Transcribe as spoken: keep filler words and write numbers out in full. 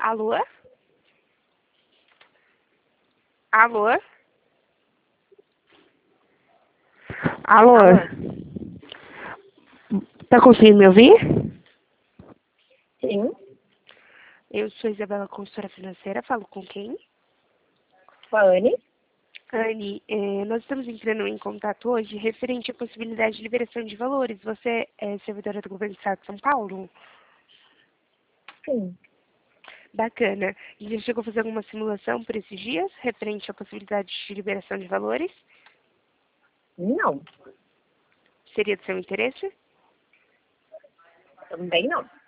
Alô? Alô? Alô? Alô? Tá conseguindo me ouvir? Sim, Eu sou Isabela, consultora financeira. Falo com quem? com a Anne. Anne, eh, nós estamos entrando em contato hoje referente à possibilidade de liberação de valores. Você é servidora do Governo do Estado de São Paulo? Sim. Bacana. E já chegou a fazer alguma simulação por esses dias referente à possibilidade de liberação de valores? Não, Seria do seu interesse? também não.